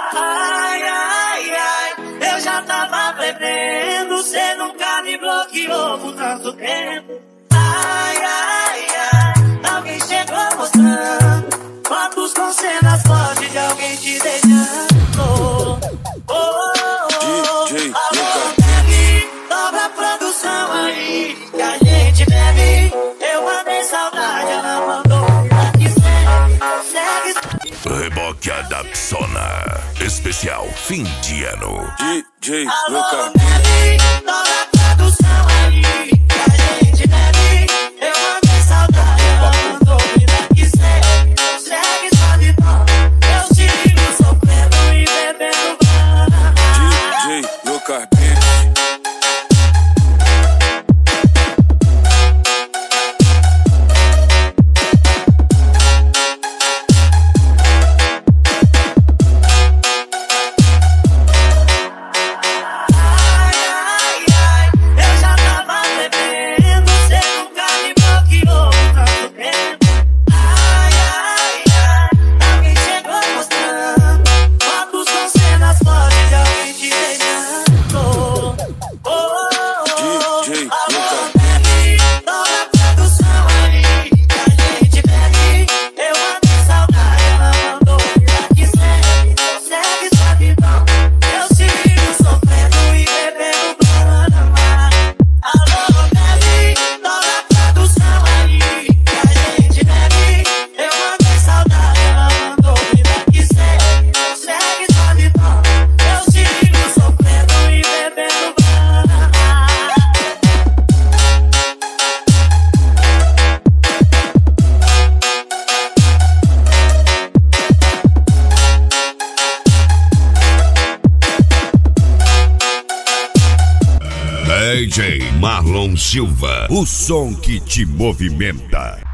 Ai, ai, ai, eu já tava bebendo, cê nunca me bloqueou por tanto tempo. Ai, ai, ai, alguém chegou mostrando fotos com cenas fortes de alguém te beijando. Oh, oh, oh, DJ alô, bebe, dobra a produção aí, que a gente bebe. Eu mandei saudade, ela mandou que segue. Reboque Adapsona, especial fim de ano. DJ Alô, Lucas. bebe, dobra a produção aí, que a gente bebe. Eu mandei saudade, ela mandou que segue sua vida. Eu sigo sofrendo e bebendo. DJ Lucas Beats. Eu já tava bebendo, cê nunca me bloqueou por tanto tempo. Ai, ai, ai, alguém chegou mostrando fotos com cenas fortes de alguém te beijando. Oh, oh, oh, DJ alô, Lucas. bebe, dobra a produção aí, que a gente bebe. Eu mandei saudade, ela mandou que segue sua vida. Eu sigo sofrendo e bebendo Guaraná. Alô, bebe, dobra a produção aí, que a gente bebe. Eu mandei saudade, ela mandou que segue sua vida. Eu sigo sofrendo e bebendo Guaraná. DJ Marlon Silva, o som que te movimenta.